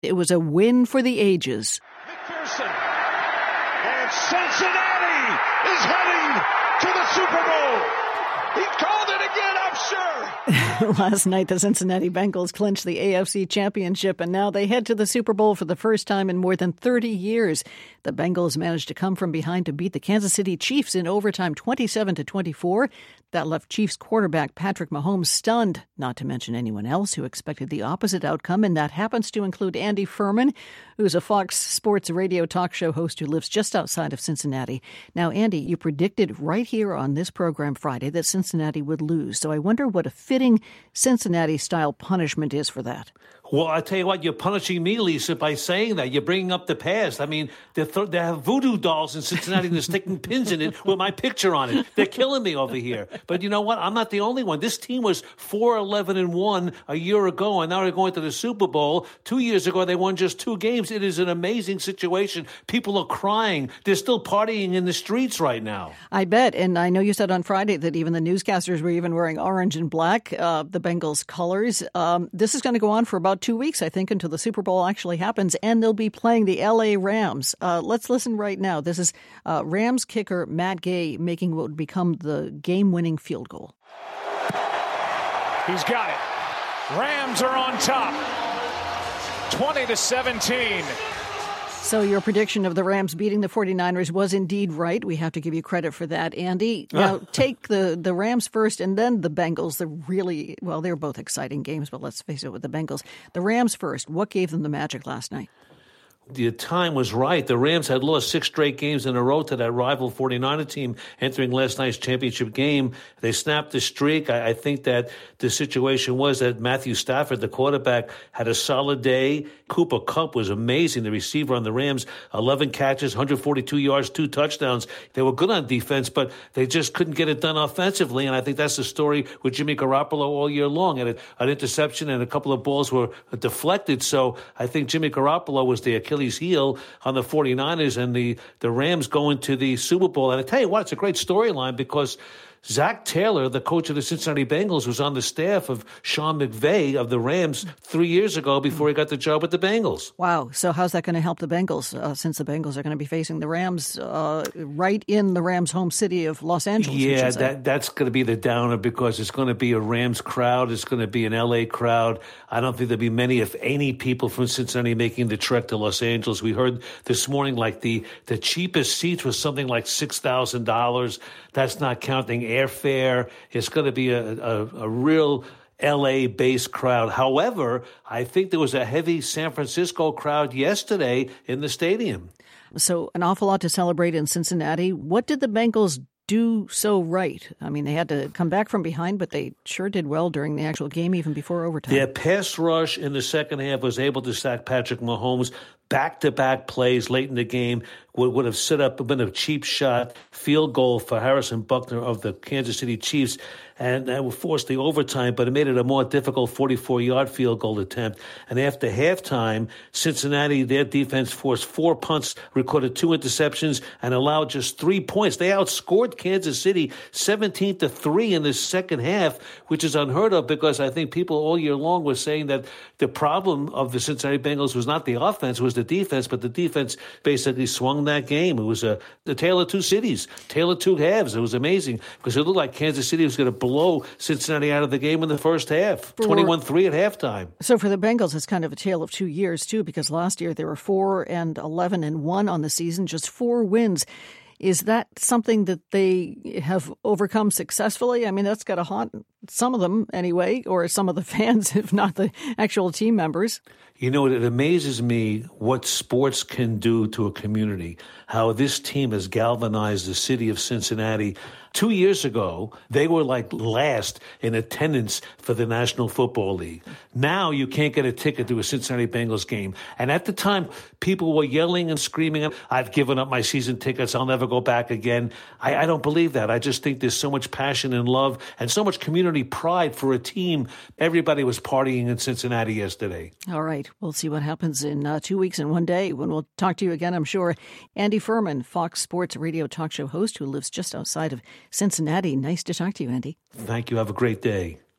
It was a win for the ages. McPherson, and Cincinnati is heading to the Super Bowl. He called it again, I'm sure. Last night, the Cincinnati Bengals clinched the AFC Championship, and now they head to the Super Bowl for the first time in more than 30 years. The Bengals managed to come from behind to beat the Kansas City Chiefs in overtime 27-24. That left Chiefs quarterback Patrick Mahomes stunned, not to mention anyone else who expected the opposite outcome, and that happens to include Andy Furman, who's a Fox Sports radio talk show host who lives just outside of Cincinnati. Now, Andy, you predicted right here on this program Friday that Cincinnati would lose, so I wonder what a fitting Cincinnati-style punishment is for that. Well, I tell you what, you're punishing me, Lisa, by saying that. You're bringing up the past. I mean, they have voodoo dolls in Cincinnati and they're sticking pins in it with my picture on it. They're killing me over here. But you know what? I'm not the only one. This team was 4-11-1 a year ago, and now they're going to the Super Bowl. 2 years ago, they won just 2 games. It is an amazing situation. People are crying. They're still partying in the streets right now. I bet. And I know you said on Friday that even the newscasters were even wearing orange and black, the Bengals colors. This is going to go on for about 2 weeks, I think, until the Super Bowl actually happens, and they'll be playing the L.A. Rams. Let's listen right now. This is Rams kicker Matt Gay making what would become the game-winning field goal. He's got it. Rams are on top, 20-17. So your prediction of the Rams beating the 49ers was indeed right. We have to give you credit for that, Andy. Now, take the Rams first and then the Bengals. They're both exciting games, but let's face it with the Bengals. The Rams first. What gave them the magic last night? The time was right. The Rams had lost 6 straight games in a row to that rival 49er team entering last night's championship game. They snapped the streak. I think that the situation was that Matthew Stafford, the quarterback, had a solid day. Cooper Kupp was amazing, the receiver on the Rams. 11 catches, 142 yards, 2 touchdowns. They were good on defense, but they just couldn't get it done offensively, and I think that's the story with Jimmy Garoppolo all year long. And an interception and a couple of balls were deflected, so I think Jimmy Garoppolo was the Achilles heel on the 49ers, and the Rams going to the Super Bowl. And I tell you what, it's a great storyline because Zach Taylor, the coach of the Cincinnati Bengals, was on the staff of Sean McVay of the Rams 3 years ago before he got the job with the Bengals. Wow. So how's that going to help the Bengals since the Bengals are going to be facing the Rams right in the Rams' home city of Los Angeles? Yeah, that's going to be the downer because it's going to be a Rams crowd. It's going to be an L.A. crowd. I don't think there'll be many, if any, people from Cincinnati making the trek to Los Angeles. We heard this morning like the cheapest seats was something like $6,000. That's not counting airfare. It's going to be a real L.A.-based crowd. However, I think there was a heavy San Francisco crowd yesterday in the stadium. So an awful lot to celebrate in Cincinnati. What did the Bengals do so right? I mean, they had to come back from behind, but they sure did well during the actual game, even before overtime. Their pass rush in the second half was able to sack Patrick Mahomes. Back-to-back plays late in the game would have set up been a cheap shot field goal for Harrison Buckner of the Kansas City Chiefs, and that would force the overtime, but it made it a more difficult 44-yard field goal attempt. And after halftime, Cincinnati, their defense forced 4 punts, recorded 2 interceptions, and allowed just 3 points. They outscored Kansas City 17-3 in the second half, which is unheard of because I think people all year long were saying that the problem of the Cincinnati Bengals was not the offense, it was the defense, but the defense basically swung that game. It was the tale of two cities, tale of two halves. It was amazing because it looked like Kansas City was going to blow Cincinnati out of the game in the first half, 21-3 at halftime. So for the Bengals, it's kind of a tale of 2 years, too, because last year they were 4-11-1 on the season, just 4 wins. Is that something that they have overcome successfully? I mean, that's got to haunt some of them anyway, or some of the fans, if not the actual team members. You know, it amazes me what sports can do to a community, how this team has galvanized the city of Cincinnati. 2 years ago, they were like last in attendance for the National Football League. Now you can't get a ticket to a Cincinnati Bengals game. And at the time, people were yelling and screaming, I've given up my season tickets, I'll never go back again. I don't believe that. I just think there's so much passion and love and so much community pride for a team. Everybody was partying in Cincinnati yesterday. All right. We'll see what happens in 2 weeks and 1 day when we'll talk to you again, I'm sure. Andy Furman, Fox Sports radio talk show host who lives just outside of Cincinnati. Nice to talk to you, Andy. Thank you. Have a great day.